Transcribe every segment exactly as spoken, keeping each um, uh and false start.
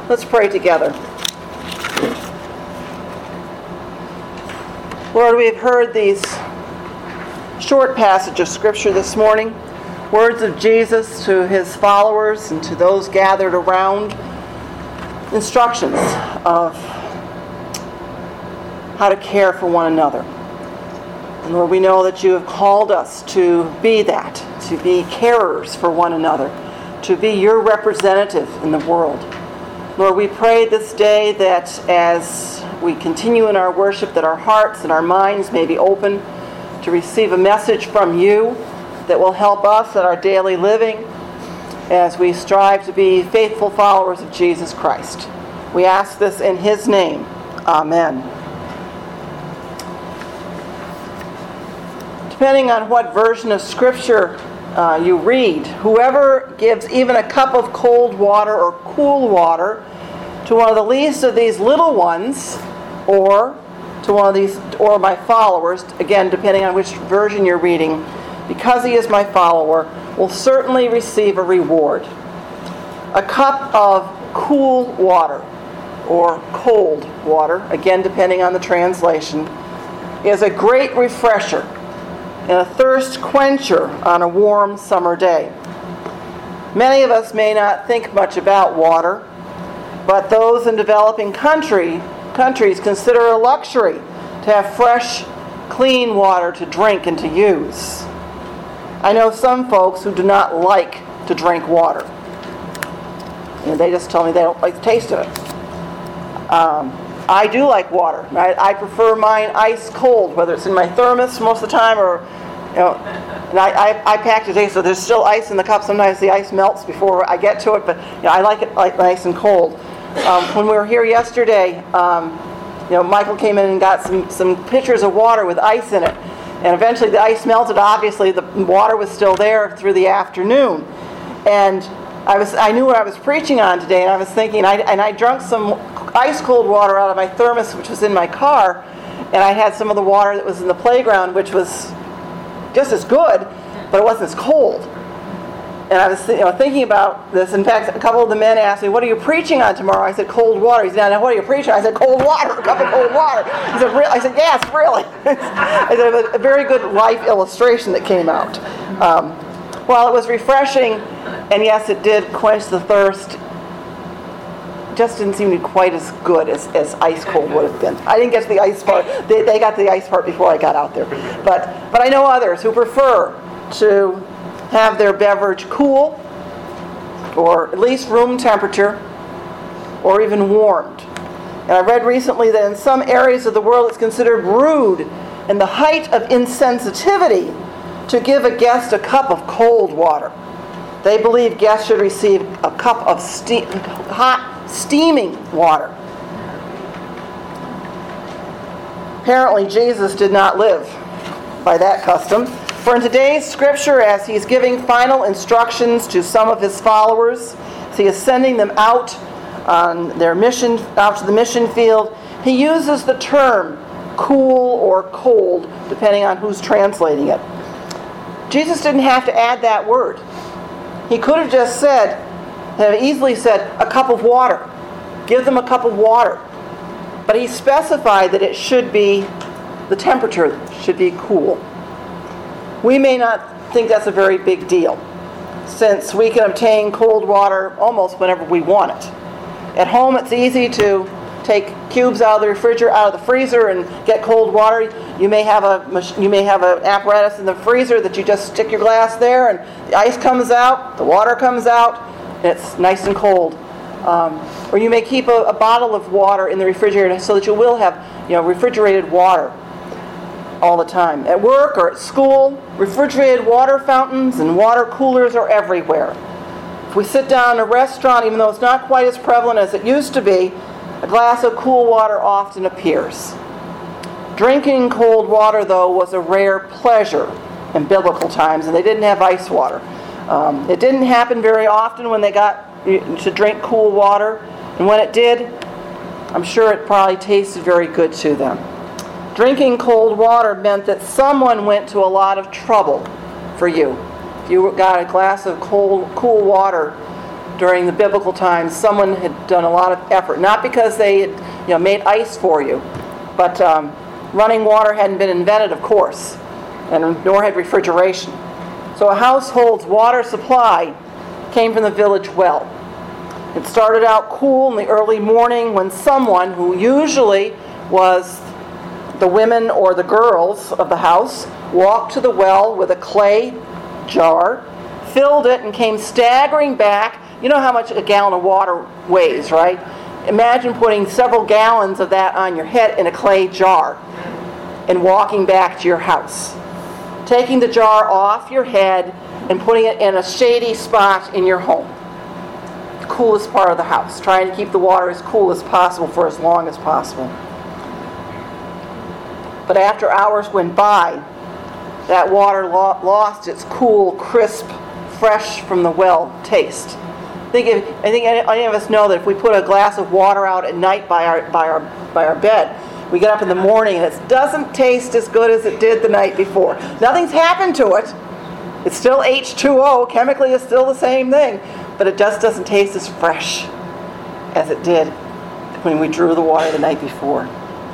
Let's pray together. Lord, we have heard these short passages of Scripture this morning, words of Jesus to his followers and to those gathered around, instructions of how to care for one another. And Lord, we know that you have called us to be that, to be carers for one another, to be your representative in the world. Lord, we pray this day that as we continue in our worship, that our hearts and our minds may be open to receive a message from you that will help us in our daily living as we strive to be faithful followers of Jesus Christ. We ask this in his name. Amen. Depending on what version of Scripture uh, you read, whoever gives even a cup of cold water or cool water to one of the least of these little ones, or to one of these, or my followers, again, depending on which version you're reading, because he is my follower, will certainly receive a reward. A cup of cool water, or cold water, again, depending on the translation, is a great refresher and a thirst quencher on a warm summer day. Many of us may not think much about water, but those in developing country, countries consider it a luxury to have fresh, clean water to drink and to use. I know some folks who do not like to drink water. And they just tell me they don't like the taste of it. Um, I do like water. I, I prefer mine ice cold, whether it's in my thermos most of the time or, you know, and I, I, I pack today so there's still ice in the cup. Sometimes the ice melts before I get to it, but you know, I like it like nice and cold. Um, when we were here yesterday, um, you know, Michael came in and got some, some pitchers of water with ice in it. And eventually the ice melted. Obviously the water was still there through the afternoon. And I was I knew what I was preaching on today, and I was thinking, I, and I drank some ice cold water out of my thermos, which was in my car, and I had some of the water that was in the playground, which was just as good, but it wasn't as cold. And I was you know, thinking about this. In fact, a couple of the men asked me, what are you preaching on tomorrow? I said, cold water. He said, now what are you preaching on? I said, cold water, a cup of cold water. He said, really? I said, yes, really. I said, it was a very good life illustration that came out. Um, while it was refreshing, and yes, it did quench the thirst, it just didn't seem to be quite as good as, as ice cold would have been. I didn't get to the ice part. They, they got to the ice part before I got out there. But, but I know others who prefer to have their beverage cool, or at least room temperature, or even warmed. And I read recently that in some areas of the world it's considered rude and the height of insensitivity to give a guest a cup of cold water. They believe guests should receive a cup of ste- hot, steaming water. Apparently Jesus did not live by that custom. For in today's scripture, as he's giving final instructions to some of his followers, as he is sending them out on their mission, out to the mission field, he uses the term cool or cold, depending on who's translating it. Jesus didn't have to add that word. He could have just said, have easily said, a cup of water. Give them a cup of water. But he specified that it should be, the temperature should be cool. We may not think that's a very big deal, since we can obtain cold water almost whenever we want it. At home, it's easy to take cubes out of the refrigerator, out of the freezer, and get cold water. You may have a you may have an apparatus in the freezer that you just stick your glass there, and the ice comes out, the water comes out, and it's nice and cold. Um, or you may keep a, a bottle of water in the refrigerator so that you will have, you know, refrigerated water all the time. At work or at school, refrigerated water fountains and water coolers are everywhere. If we sit down in a restaurant, even though it's not quite as prevalent as it used to be, a glass of cool water often appears. Drinking cold water, though, was a rare pleasure in biblical times, and they didn't have ice water. Um, it didn't happen very often when they got to drink cool water, and when it did, I'm sure it probably tasted very good to them. Drinking cold water meant that someone went to a lot of trouble for you. If you got a glass of cold, cool water, during the biblical times, someone had done a lot of effort. Not because they had, you know, made ice for you, but um, running water hadn't been invented, of course, and nor had refrigeration. So a household's water supply came from the village well. It started out cool in the early morning when someone, who usually was the women or the girls of the house, walked to the well with a clay jar, filled it, and came staggering back. You know how much a gallon of water weighs, right? Imagine putting several gallons of that on your head in a clay jar and walking back to your house. Taking the jar off your head and putting it in a shady spot in your home. The coolest part of the house. Trying to keep the water as cool as possible for as long as possible. But after hours went by, that water lo- lost its cool, crisp, fresh from the well taste. I think, if, I think any of us know that if we put a glass of water out at night by our by our by our bed, we get up in the morning and it doesn't taste as good as it did the night before. Nothing's happened to it. It's still H two O. Chemically, it's still the same thing, but it just doesn't taste as fresh as it did when we drew the water the night before.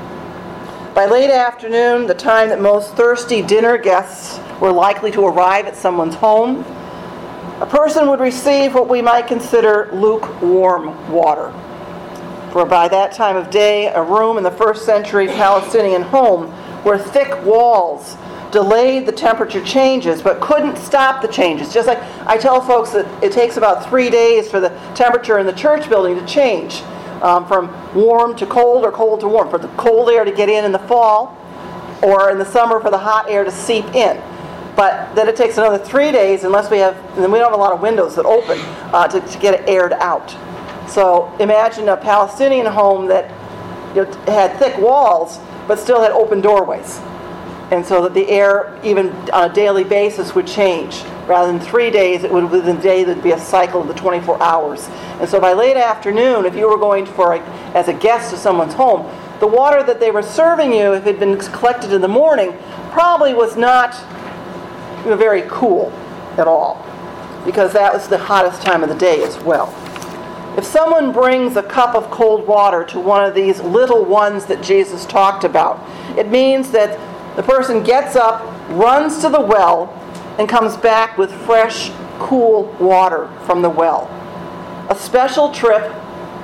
By late afternoon, the time that most thirsty dinner guests were likely to arrive at someone's home, a person would receive what we might consider lukewarm water. For by that time of day, a room in the first century Palestinian home where thick walls delayed the temperature changes but couldn't stop the changes. Just like I tell folks that it takes about three days for the temperature in the church building to change. Um, from warm to cold or cold to warm. For the cold air to get in in the fall, or in the summer for the hot air to seep in. But then it takes another three days unless we have, and then we don't have a lot of windows that open uh, to, to get it aired out. So imagine a Palestinian home that, you know, had thick walls but still had open doorways. And so that the air, even on a daily basis, would change. Rather than three days, it would within a day there'd be a cycle of the twenty-four hours. And so by late afternoon, if you were going for a, as a guest to someone's home, the water that they were serving you, if it had been collected in the morning, probably was not, you know, very cool at all, because that was the hottest time of the day as well. If someone brings a cup of cold water to one of these little ones that Jesus talked about, it means that the person gets up, runs to the well, and comes back with fresh, cool water from the well. A special trip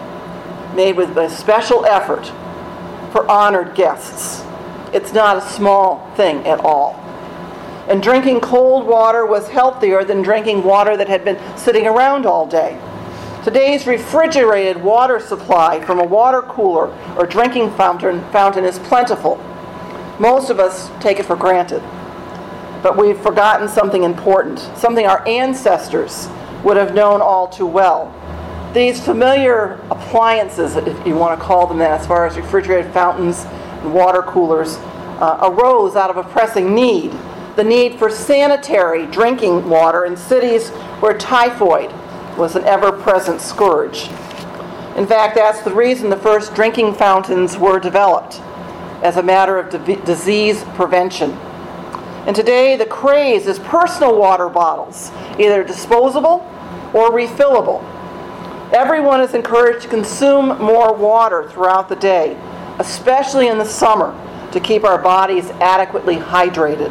made with a special effort for honored guests. It's not a small thing at all. And drinking cold water was healthier than drinking water that had been sitting around all day. Today's refrigerated water supply from a water cooler or drinking fountain, fountain is plentiful. Most of us take it for granted. But we've forgotten something important, something our ancestors would have known all too well. These familiar appliances, if you want to call them that, as far as refrigerated fountains and water coolers, uh, arose out of a pressing need, the need for sanitary drinking water in cities where typhoid was an ever-present scourge. In fact, that's the reason the first drinking fountains were developed, as a matter of di- disease prevention. And today the craze is personal water bottles, either disposable or refillable. Everyone is encouraged to consume more water throughout the day, especially in the summer, to keep our bodies adequately hydrated.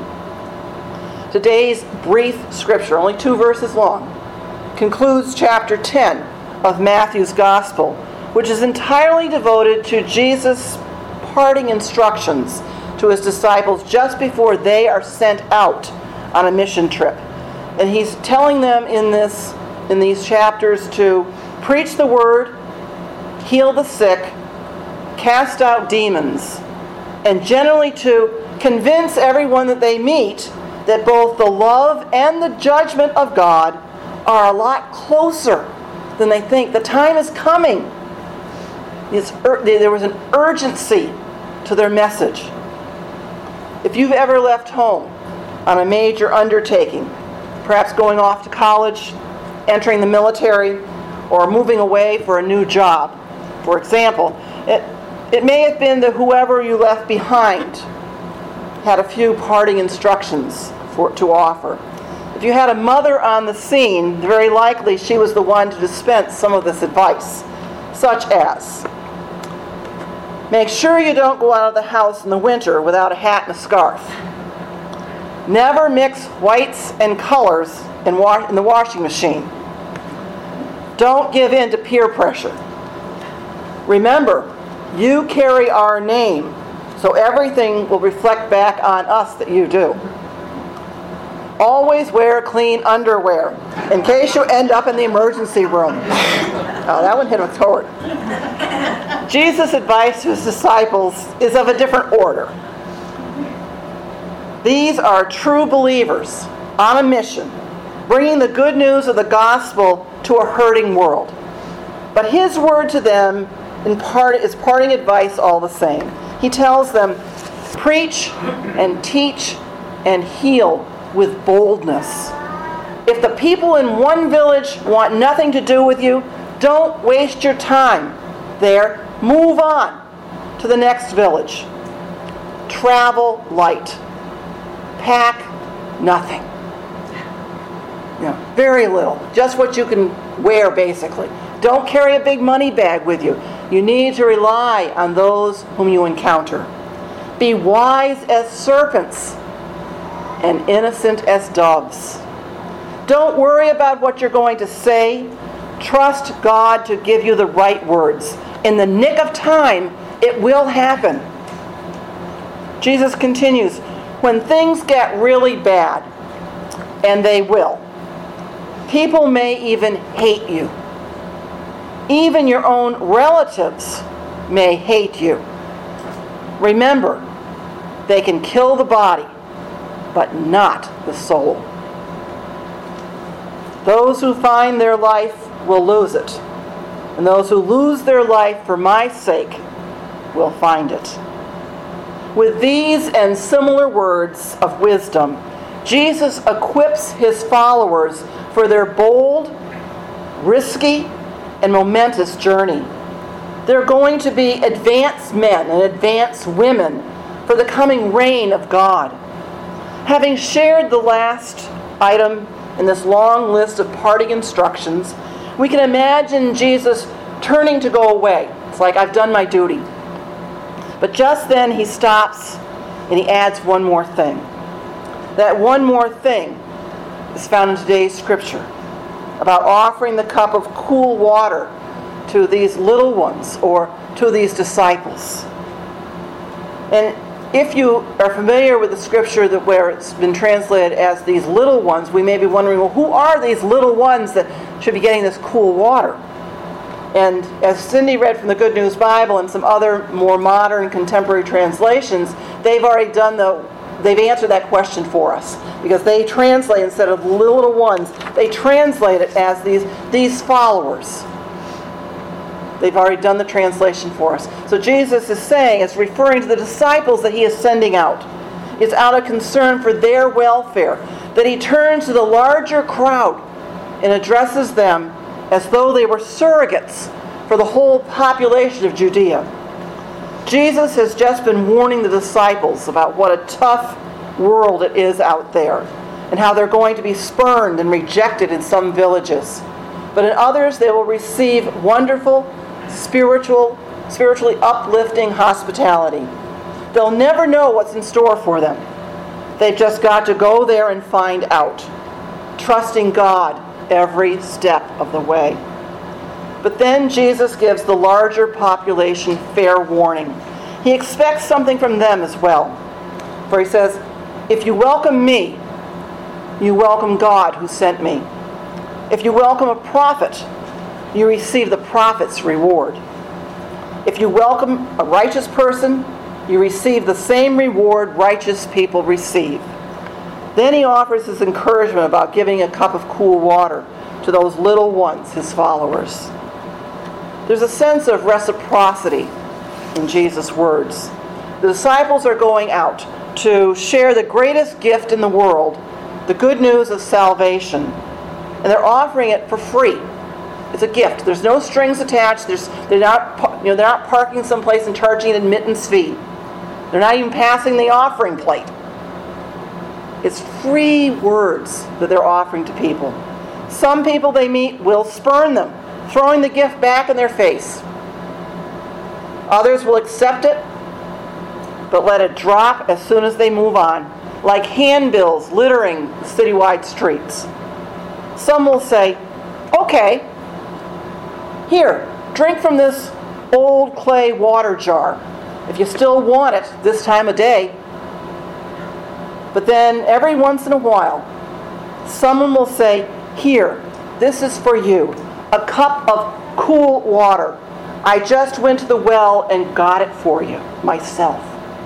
Today's brief scripture, only two verses long, concludes chapter ten of Matthew's Gospel, which is entirely devoted to Jesus' parting instructions to his disciples just before they are sent out on a mission trip. And he's telling them in this, in these chapters to preach the word, heal the sick, cast out demons, and generally to convince everyone that they meet that both the love and the judgment of God are a lot closer than they think. The time is coming. It's, there was an urgency to their message. If you've ever left home on a major undertaking, perhaps going off to college, entering the military, or moving away for a new job, for example, it, it may have been that whoever you left behind had a few parting instructions for, to offer. If you had a mother on the scene, very likely she was the one to dispense some of this advice, such as, make sure you don't go out of the house in the winter without a hat and a scarf. Never mix whites and colors in, wa- in the washing machine. Don't give in to peer pressure. Remember, you carry our name, so everything will reflect back on us that you do. Always wear clean underwear in case you end up in the emergency room. Oh, that one hit him hard. Jesus' advice to his disciples is of a different order. These are true believers on a mission, bringing the good news of the gospel to a hurting world. But his word to them in part is parting advice all the same. He tells them, preach and teach and heal with boldness. If the people in one village want nothing to do with you, don't waste your time there. Move on to the next village. Travel light. Pack nothing. You know, very little. Just what you can wear, basically. Don't carry a big money bag with you. You need to rely on those whom you encounter. Be wise as serpents and innocent as doves. Don't worry about what you're going to say. Trust God to give you the right words. In the nick of time, it will happen. Jesus continues, when things get really bad, and they will, people may even hate you. Even your own relatives may hate you. Remember, they can kill the body, but not the soul. Those who find their life will lose it, and those who lose their life for my sake will find it. With these and similar words of wisdom, Jesus equips his followers for their bold, risky, and momentous journey. They're going to be advanced men and advanced women for the coming reign of God. Having shared the last item in this long list of parting instructions, we can imagine Jesus turning to go away. It's like, I've done my duty. But just then he stops and he adds one more thing. That one more thing is found in today's scripture about offering the cup of cool water to these little ones or to these disciples. And if you are familiar with the scripture that where it's been translated as these little ones, we may be wondering, well, who are these little ones that should be getting this cool water? And as Cindy read from the Good News Bible and some other more modern contemporary translations, they've already done the, they've answered that question for us. Because they translate, instead of little ones, they translate it as these, these followers. They've already done the translation for us. So Jesus is saying, it's referring to the disciples that he is sending out. It's out of concern for their welfare that he turns to the larger crowd and addresses them as though they were surrogates for the whole population of Judea. Jesus has just been warning the disciples about what a tough world it is out there and how they're going to be spurned and rejected in some villages. But in others, they will receive wonderful, spiritual, spiritually uplifting hospitality. They'll never know what's in store for them. They've just got to go there and find out, trusting God every step of the way. But then Jesus gives the larger population fair warning. He expects something from them as well. For he says, if you welcome me, you welcome God who sent me. If you welcome a prophet, you receive the prophet's reward. If you welcome a righteous person, you receive the same reward righteous people receive. Then he offers his encouragement about giving a cup of cool water to those little ones, his followers. There's a sense of reciprocity in Jesus' words. The disciples are going out to share the greatest gift in the world, the good news of salvation. And they're offering it for free. It's a gift. There's no strings attached. There's, they're not, you know, they're not parking someplace and charging an admittance fee. They're not even passing the offering plate. It's free words that they're offering to people. Some people they meet will spurn them, throwing the gift back in their face. Others will accept it, but let it drop as soon as they move on, like handbills littering citywide streets. Some will say, okay, here, drink from this old clay water jar, if you still want it this time of day. But then every once in a while, someone will say, here, this is for you, a cup of cool water. I just went to the well and got it for you, myself.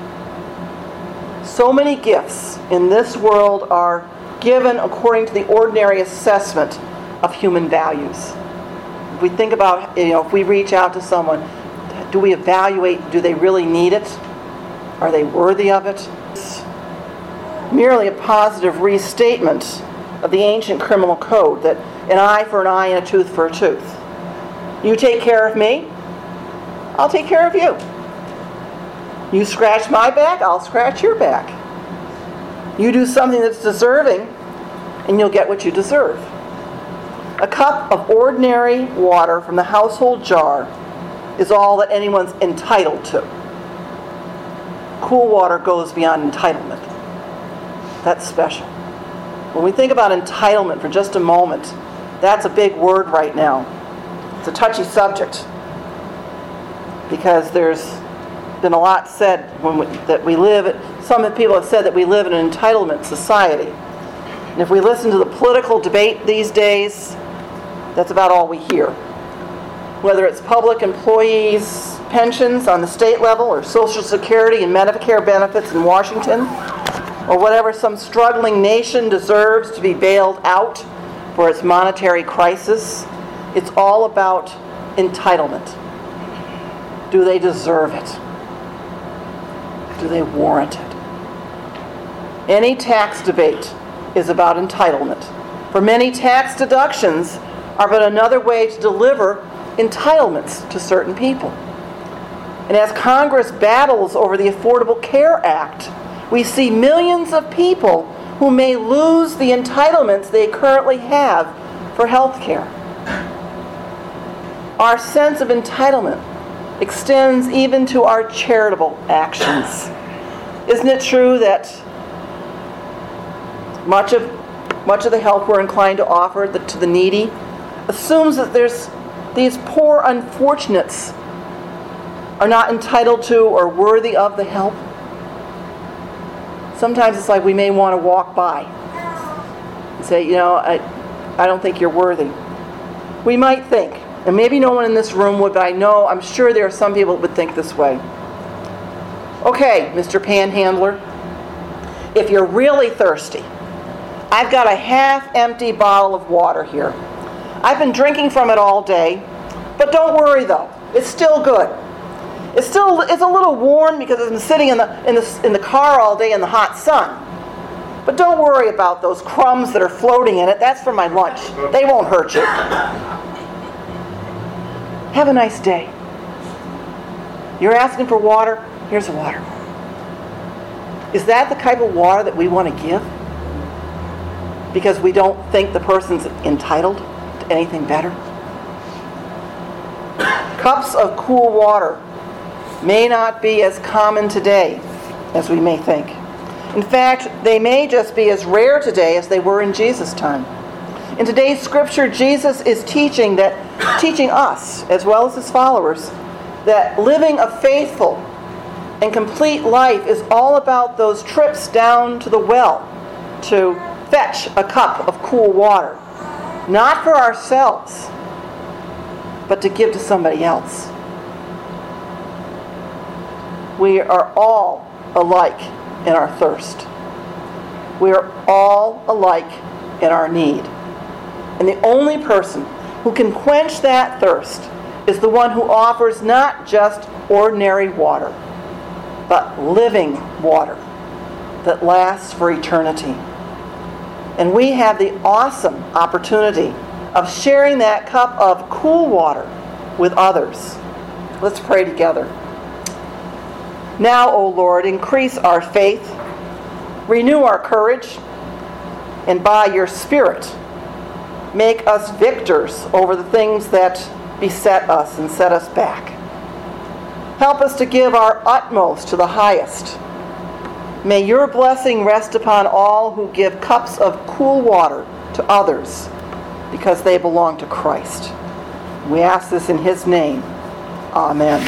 So many gifts in this world are given according to the ordinary assessment of human values. If we think about, you know, if we reach out to someone, do we evaluate, do they really need it? Are they worthy of it? It's merely a positive restatement of the ancient criminal code that an eye for an eye and a tooth for a tooth. You take care of me, I'll take care of you. You scratch my back, I'll scratch your back. You do something that's deserving, and you'll get what you deserve. A cup of ordinary water from the household jar is all that anyone's entitled to. Cool water goes beyond entitlement. That's special. When we think about entitlement for just a moment, that's a big word right now. It's a touchy subject because there's been a lot said when we, that we live, some people have said that we live in an entitlement society. And if we listen to the political debate these days, that's about all we hear. Whether it's public employees' pensions on the state level or Social Security and Medicare benefits in Washington, or whatever some struggling nation deserves to be bailed out for its monetary crisis, it's all about entitlement. Do they deserve it? Do they warrant it? Any tax debate is about entitlement. For many, tax deductions are but another way to deliver entitlements to certain people. And as Congress battles over the Affordable Care Act, we see millions of people who may lose the entitlements they currently have for health care. Our sense of entitlement extends even to our charitable actions. Isn't it true that much of much of the help we're inclined to offer the, to the needy assumes that there's these poor unfortunates are not entitled to or worthy of the help? Sometimes it's like we may want to walk by and say, you know, I, I don't think you're worthy. We might think, and maybe no one in this room would, but I know, I'm sure there are some people that would think this way. Okay, Mister Panhandler, if you're really thirsty, I've got a half-empty bottle of water here. I've been drinking from it all day, but don't worry though, it's still good. It's still it's a little warm because it's been sitting in the in the in the car all day in the hot sun. But don't worry about those crumbs that are floating in it. That's for my lunch. They won't hurt you. Have a nice day. You're asking for water? Here's the water. Is that the type of water that we want to give? Because we don't think the person's entitled to anything better? Cups of cool water may not be as common today as we may think. In fact, they may just be as rare today as they were in Jesus' time. In today's scripture, Jesus is teaching that, teaching us, as well as his followers, that living a faithful and complete life is all about those trips down to the well to fetch a cup of cool water. Not for ourselves, but to give to somebody else. We are all alike in our thirst. We are all alike in our need. And the only person who can quench that thirst is the one who offers not just ordinary water, but living water that lasts for eternity. And we have the awesome opportunity of sharing that cup of cool water with others. Let's pray together. Now, O Lord, increase our faith. Renew our courage, and by your Spirit, make us victors over the things that beset us and set us back. Help us to give our utmost to the highest. May your blessing rest upon all who give cups of cool water to others because they belong to Christ. We ask this in his name. Amen.